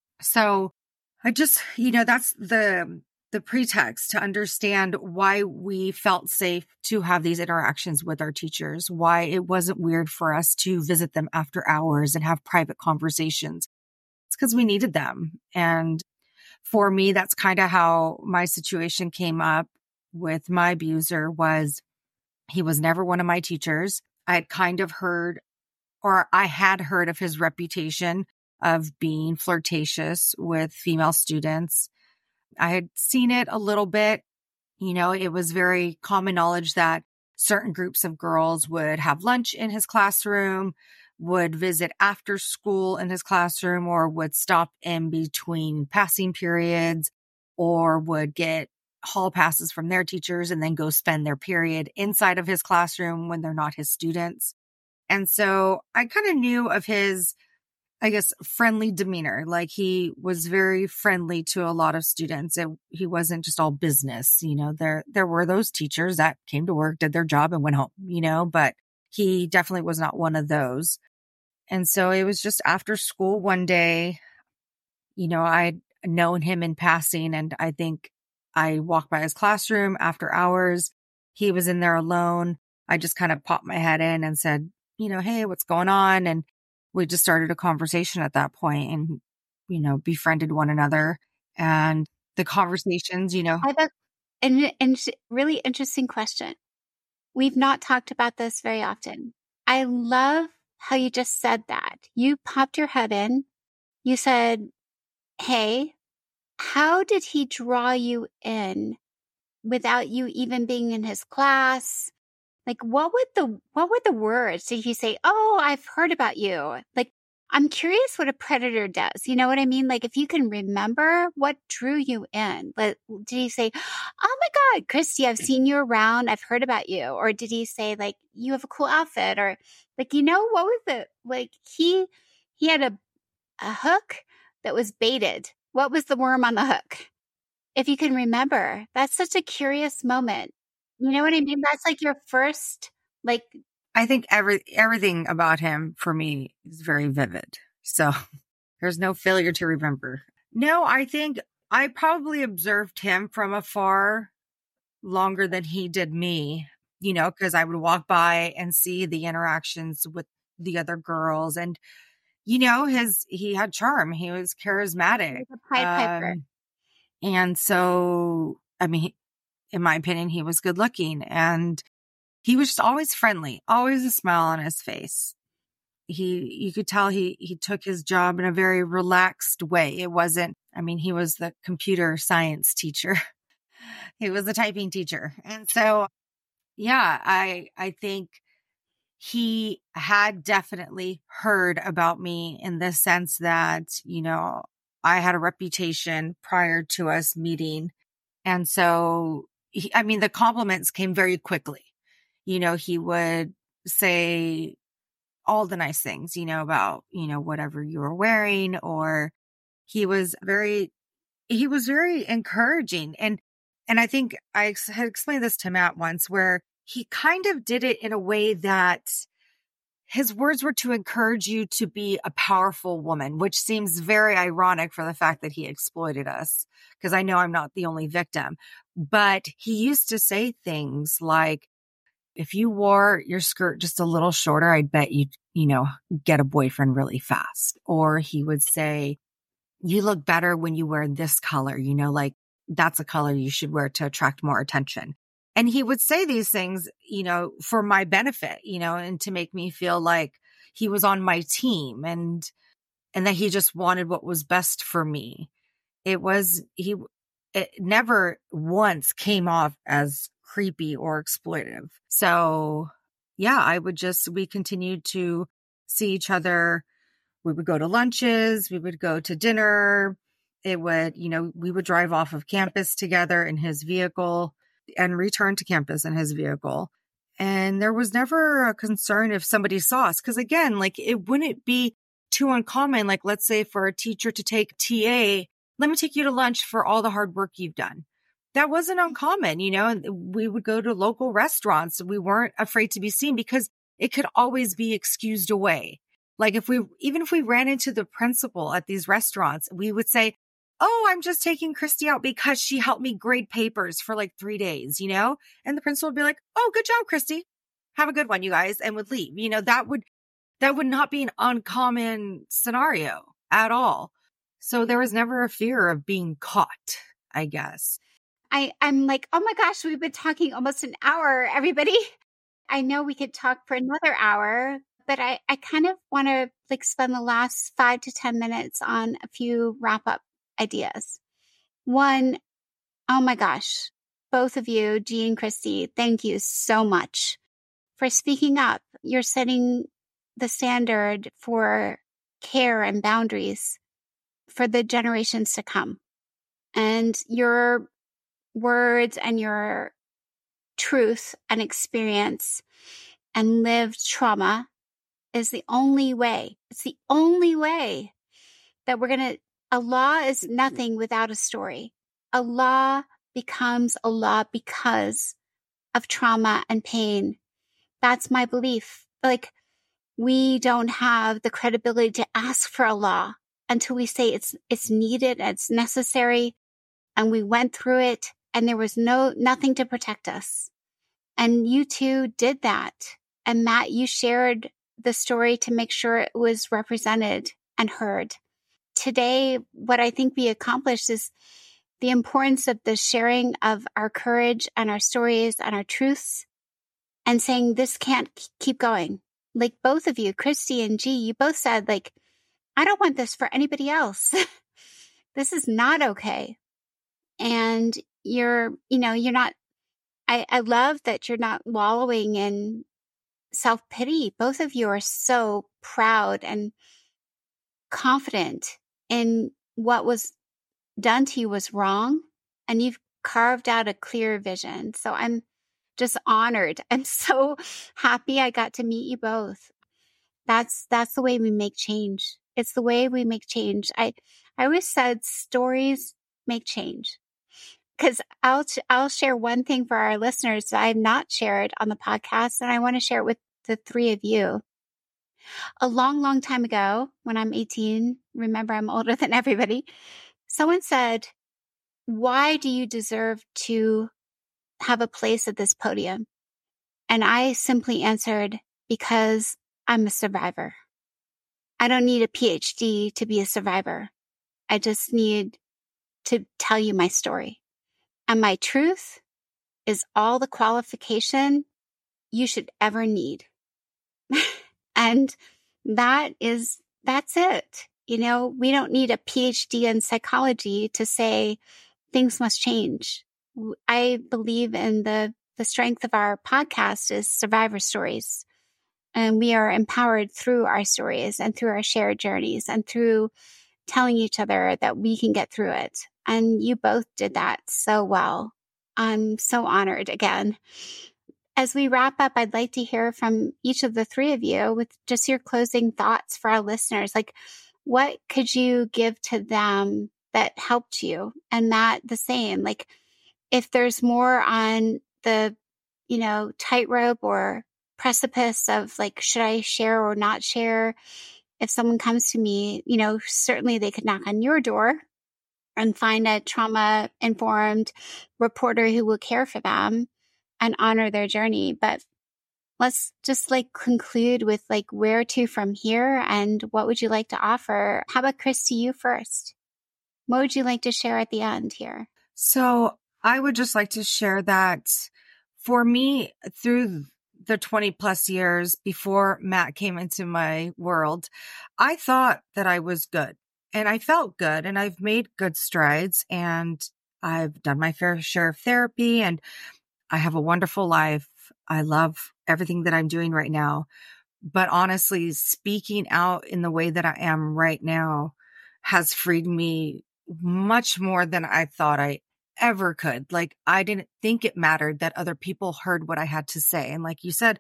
So I just, you know, that's the, the pretext to understand why we felt safe to have these interactions with our teachers, why it wasn't weird for us to visit them after hours and have private conversations. It's because we needed them. And for me, that's kind of how my situation came up with my abuser. Was he was never one of my teachers. I had kind of heard, or I had heard of his reputation of being flirtatious with female students. I had seen it a little bit. You know, it was very common knowledge that certain groups of girls would have lunch in his classroom, would visit after school in his classroom, or would stop in between passing periods, or would get hall passes from their teachers and then go spend their period inside of his classroom when they're not his students. And so I kind of knew of his, I guess, friendly demeanor. Like, he was very friendly to a lot of students. It, he wasn't just all business. You know, there, there were those teachers that came to work, did their job and went home, you know, but he definitely was not one of those. And so it was just after school one day, you know, I'd known him in passing, and I think I walked by his classroom after hours. He was in there alone. I just kind of popped my head in and said, you know, hey, what's going on? And we just started a conversation at that point and, you know, befriended one another. And the conversations, you know. I have a, an, an really interesting question. We've not talked about this very often. I love how you just said that. You popped your head in. You said, hey, how did he draw you in without you even being in his class? Like, what would the, what were the words? Did he say, oh, I've heard about you? Like, I'm curious what a predator does. You know what I mean? Like, if you can remember what drew you in, like, did he say, oh my God, Christy, I've seen you around. I've heard about you. Or did he say, like, you have a cool outfit? Or like, you know, what was the, like, he, he had a, a hook that was baited. What was the worm on the hook? If you can remember, that's such a curious moment. You know what I mean? That's like your first, like. I think every, everything about him for me is very vivid. So there's no failure to remember. No, I think I probably observed him from afar longer than he did me, you know, because I would walk by and see the interactions with the other girls. And you know, his, he had charm. He was charismatic. He was a Pied Piper. Um, and so, I mean, in my opinion, he was good looking and he was just always friendly, always a smile on his face. He, you could tell he, he took his job in a very relaxed way. It wasn't, I mean, he was the computer science teacher. He was the typing teacher. And so, yeah, I, I think he had definitely heard about me in the sense that, you know, I had a reputation prior to us meeting. And so, he, I mean, the compliments came very quickly. You know, he would say all the nice things, you know, about, you know, whatever you were wearing, or he was very, he was very encouraging. And, and I think I ex- had explained this to Matt once where he kind of did it in a way that his words were to encourage you to be a powerful woman, which seems very ironic for the fact that he exploited us, because I know I'm not the only victim. But he used to say things like, if you wore your skirt just a little shorter, I'd bet you'd, you know, get a boyfriend really fast. Or he would say, you look better when you wear this color, you know, like that's a color you should wear to attract more attention. And he would say these things, you know, for my benefit, you know, and to make me feel like he was on my team and, and that he just wanted what was best for me. It was, he, it never once came off as creepy or exploitive. So yeah, I would just, we continued to see each other. We would go to lunches. We would go to dinner. It would, you know, we would drive off of campus together in his vehicle and return to campus in his vehicle. And there was never a concern if somebody saw us. Cause again, like it wouldn't be too uncommon. Like, let's say for a teacher to take T A, let me take you to lunch for all the hard work you've done. That wasn't uncommon, you know, and we would go to local restaurants. We weren't afraid to be seen because it could always be excused away. Like if we, even if we ran into the principal at these restaurants, we would say, oh, I'm just taking Christy out because she helped me grade papers for like three days, you know? And the principal would be like, oh, good job, Christy. Have a good one, you guys, and would leave. You know, that would, that would not be an uncommon scenario at all. So there was never a fear of being caught, I guess. I, I'm like, oh my gosh, we've been talking almost an hour, everybody. I know we could talk for another hour, but I, I kind of want to like spend the last five to ten minutes on a few wrap up ideas. One, oh my gosh, both of you, G and Christy, thank you so much for speaking up. You're setting the standard for care and boundaries for the generations to come. And your words and your truth and experience and lived trauma is the only way. It's the only way that we're going to, a law is nothing without a story. A law becomes a law because of trauma and pain. That's my belief. Like, we don't have the credibility to ask for a law until we say it's, it's needed, it's necessary, and we went through it and there was no, nothing to protect us. And you two did that. And Matt, you shared the story to make sure it was represented and heard. Today, what I think we accomplished is the importance of the sharing of our courage and our stories and our truths and saying this can't keep going. Like both of you, Christy and G, you both said like, I don't want this for anybody else. This is not okay. And you're, you know, you're not, I, I love that you're not wallowing in self-pity. Both of you are so proud and confident in what was done to you was wrong. And you've carved out a clear vision. So I'm just honored. I'm so happy I got to meet you both. That's, that's the way we make change. It's the way we make change. I, I always said stories make change. Because I'll I'll share one thing for our listeners that I have not shared on the podcast, and I want to share it with the three of you. A long, long time ago, when I'm eighteen, remember I'm older than everybody, someone said, why do you deserve to have a place at this podium? And I simply answered, because I'm a survivor. I don't need a P H D to be a survivor. I just need to tell you my story. And my truth is all the qualification you should ever need. And that is, that's it. You know, we don't need a P H D in psychology to say things must change. I believe in the, the strength of our podcast is survivor stories. And we are empowered through our stories and through our shared journeys and through telling each other that we can get through it. And you both did that so well. I'm so honored again. As we wrap up, I'd like to hear from each of the three of you with just your closing thoughts for our listeners. Like, what could you give to them that helped you? And Matt, the same. Like, if there's more on the, you know, tightrope or precipice of like, should I share or not share? If someone comes to me, you know, certainly they could knock on your door and find a trauma-informed reporter who will care for them and honor their journey. But let's just like conclude with like where to from here and what would you like to offer? How about Christy, you first? What would you like to share at the end here? So I would just like to share that for me, through the twenty plus years before Matt came into my world, I thought that I was good and I felt good and I've made good strides and I've done my fair share of therapy and I have a wonderful life. I love everything that I'm doing right now. But honestly, speaking out in the way that I am right now has freed me much more than I thought I ever could. Like, I didn't think it mattered that other people heard what I had to say. And like you said,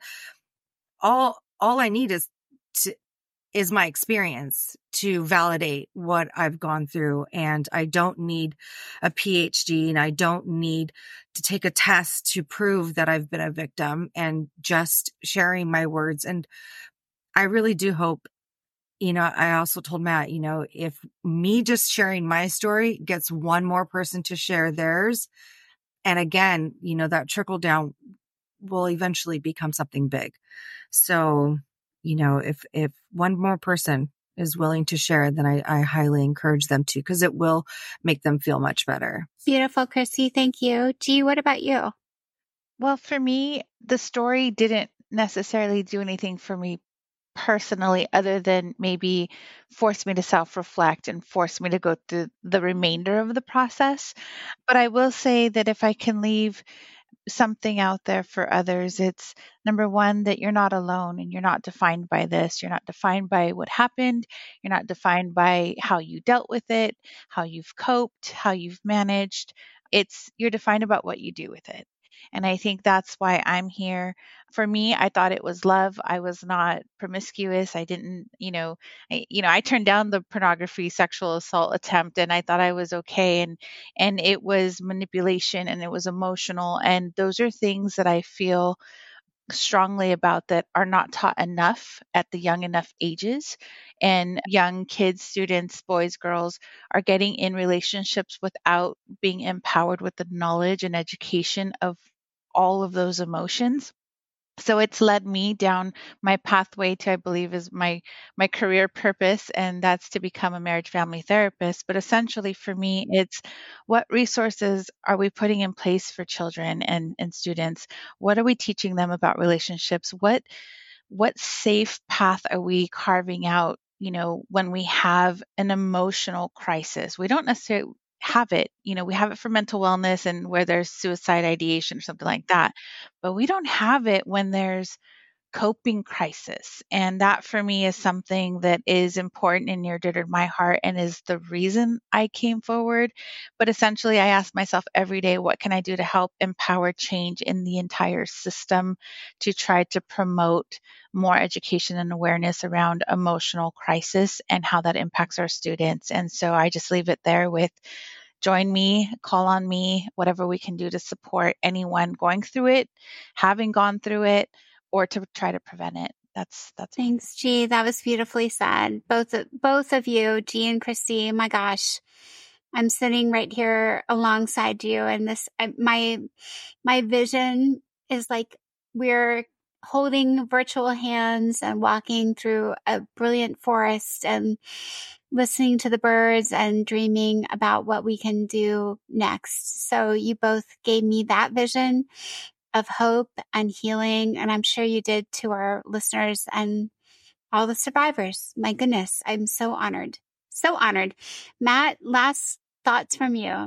all, all I need is to, is my experience to validate what I've gone through. And I don't need a P H D and I don't need to take a test to prove that I've been a victim, and just sharing my words. And I really do hope, you know, I also told Matt, you know, if me just sharing my story gets one more person to share theirs, and again, you know, that trickle down will eventually become something big. So, you know, if, if one more person is willing to share, then I, I highly encourage them to, because it will make them feel much better. Beautiful, Christy. Thank you. G, what about you? Well, for me, the story didn't necessarily do anything for me personally, other than maybe force me to self-reflect and force me to go through the remainder of the process. But I will say that if I can leave something out there for others, it's number one, that you're not alone and you're not defined by this. You're not defined by what happened. You're not defined by how you dealt with it, how you've coped, how you've managed. It's you're defined about what you do with it. And I think that's why I'm here. For me, I thought it was love. I was not promiscuous. I didn't, you know, I, you know, I turned down the pornography sexual assault attempt and I thought I was okay. And, and it was manipulation and it was emotional. And those are things that I feel strongly about that are not taught enough at the young enough ages. And young kids, students, boys, girls are getting in relationships without being empowered with the knowledge and education of all of those emotions. So it's led me down my pathway to, I believe, is my my career purpose, and that's to become a marriage family therapist. But essentially for me, it's what resources are we putting in place for children and, and students? What are we teaching them about relationships? What what safe path are we carving out, you know, when we have an emotional crisis? We don't necessarily have it, you know, we have it for mental wellness and where there's suicide ideation or something like that, but we don't have it when there's coping crisis. And that for me is something that is important and near dear to my heart and is the reason I came forward. But essentially, I ask myself every day, what can I do to help empower change in the entire system to try to promote more education and awareness around emotional crisis and how that impacts our students. And so I just leave it there with join me, call on me, whatever we can do to support anyone going through it, having gone through it, or to try to prevent it. That's that's Thanks, G. That was beautifully said. Both of, both of you, G and Christy. My gosh, I'm sitting right here alongside you, and this I, my my vision is like we're holding virtual hands and walking through a brilliant forest and listening to the birds and dreaming about what we can do next. So you both gave me that vision of hope and healing. And I'm sure you did to our listeners and all the survivors. My goodness, I'm so honored. So honored. Matt, last thoughts from you.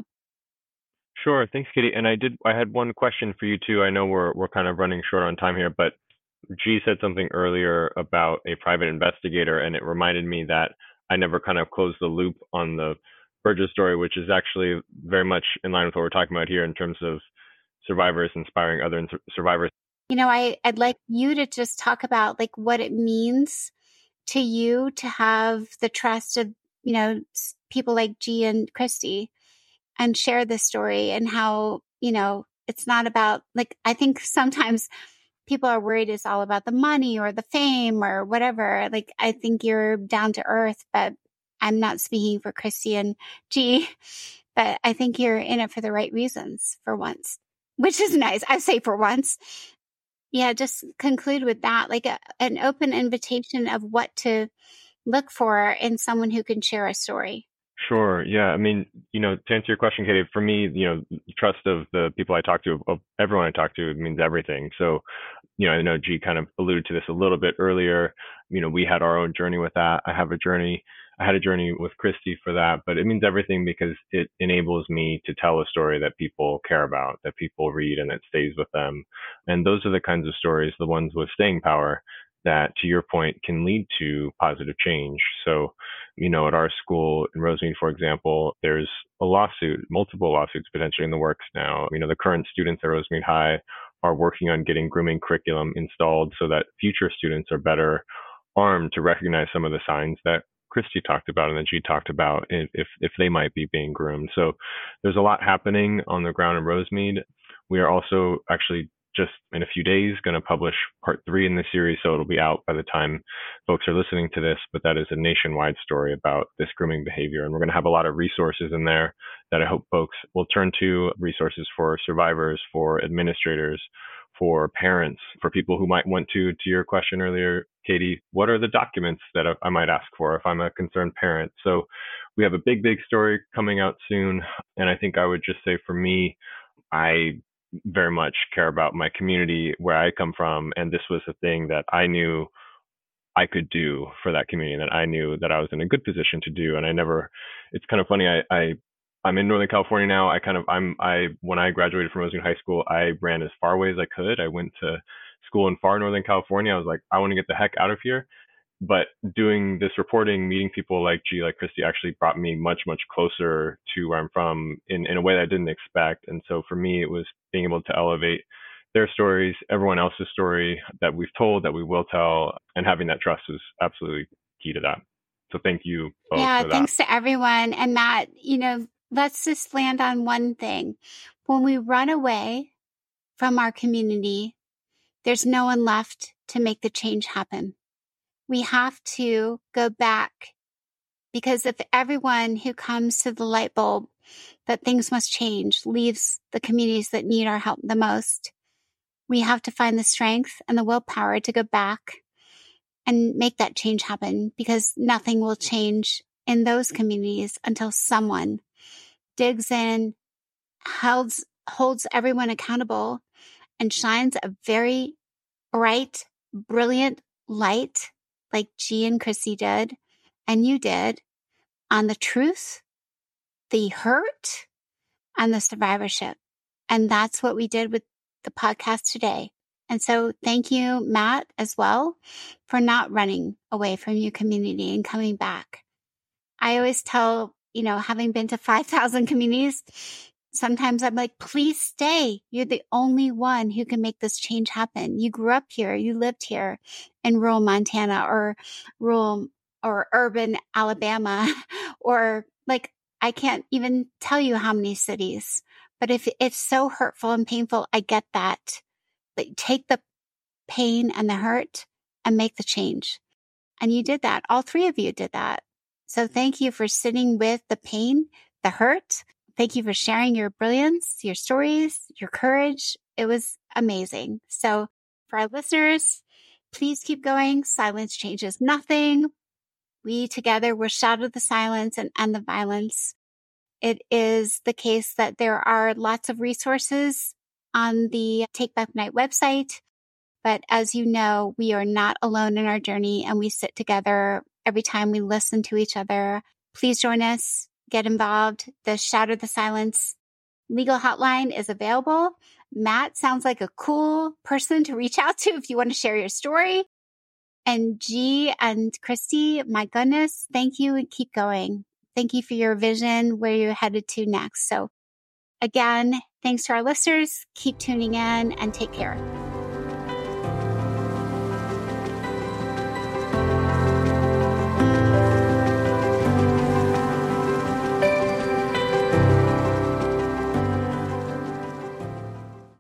Sure. Thanks, Katie. And I did, I had one question for you too. I know we're, we're kind of running short on time here, but G said something earlier about a private investigator, and it reminded me that I never kind of closed the loop on the Burgess story, which is actually very much in line with what we're talking about here in terms of survivors inspiring other survivors. You know, I, I'd like you to just talk about like what it means to you to have the trust of, you know, people like G and Christy and share this story and how, you know, it's not about like, I think sometimes people are worried it's all about the money or the fame or whatever. Like, I think you're down to earth, but I'm not speaking for Christy and G, but I think you're in it for the right reasons for once, which is nice. I say for once. Yeah, just conclude with that, like a, an open invitation of what to look for in someone who can share a story. Sure. Yeah. I mean, you know, to answer your question, Katie, for me, you know, trust of the people I talk to, of everyone I talk to, means everything. So, you know, I know G kind of alluded to this a little bit earlier. You know, we had our own journey with that. I have a journey. I had a journey with Christy for that, but it means everything because it enables me to tell a story that people care about, that people read, and that stays with them. And those are the kinds of stories, the ones with staying power, that, to your point, can lead to positive change. So, you know, at our school in Rosemead, for example, there's a lawsuit, multiple lawsuits potentially in the works now. You know, the current students at Rosemead High are working on getting grooming curriculum installed so that future students are better armed to recognize some of the signs that Christy talked about and that G talked about if, if they might be being groomed. So there's a lot happening on the ground in Rosemead. We are also actually just in a few days going to publish part three in the series, so it'll be out by the time folks are listening to this, but that is a nationwide story about this grooming behavior. And we're going to have a lot of resources in there that I hope folks will turn to, resources for survivors, for administrators, for parents, for people who might want to, to your question earlier, Katie, what are the documents that I might ask for if I'm a concerned parent? So we have a big, big story coming out soon. And I think I would just say for me, I very much care about my community where I come from. And this was a thing that I knew I could do for that community, that I knew that I was in a good position to do. And I never, it's kind of funny. I, I, I'm in Northern California now. I kind of, I'm, I, when I graduated from Rosemead High School, I ran as far away as I could. I went to school in far Northern California. I was like, I want to get the heck out of here. But doing this reporting, meeting people like G, like Christy, actually brought me much, much closer to where I'm from in, in a way that I didn't expect. And so for me, it was being able to elevate their stories, everyone else's story that we've told, that we will tell, and having that trust is absolutely key to that. So thank you both yeah, for that. Thanks to everyone. And Matt, you know, let's just land on one thing. When we run away from our community, there's no one left to make the change happen. We have to go back, because if everyone who comes to the light bulb that things must change leaves the communities that need our help the most, we have to find the strength and the willpower to go back and make that change happen, because nothing will change in those communities until someone digs in, holds, holds everyone accountable, and shines a very bright, brilliant light like G and Chrissy did, and you did, on the truth, the hurt, and the survivorship. And that's what we did with the podcast today. And so thank you, Matt, as well, for not running away from your community and coming back. I always tell, you know, having been to five thousand communities, sometimes I'm like, please stay. You're the only one who can make this change happen. You grew up here. You lived here in rural Montana or rural or urban Alabama, or like, I can't even tell you how many cities. But if it's so hurtful and painful, I get that. But take the pain and the hurt and make the change. And you did that. All three of you did that. So thank you for sitting with the pain, the hurt. Thank you for sharing your brilliance, your stories, your courage. It was amazing. So For our listeners, please keep going. Silence changes nothing. We together will shatter the silence and end the violence. It is the case that there are lots of resources on the Take Back Night website. But as you know, we are not alone in our journey, and we sit together every time we listen to each other. Please join us. Get involved. The Shatter the Silence legal hotline is available. Matt sounds like a cool person to reach out to if you want to share your story. And G and Christy, my goodness, thank you and keep going. Thank you for your vision, where you're headed to next. So again, thanks to our listeners. Keep tuning in and take care.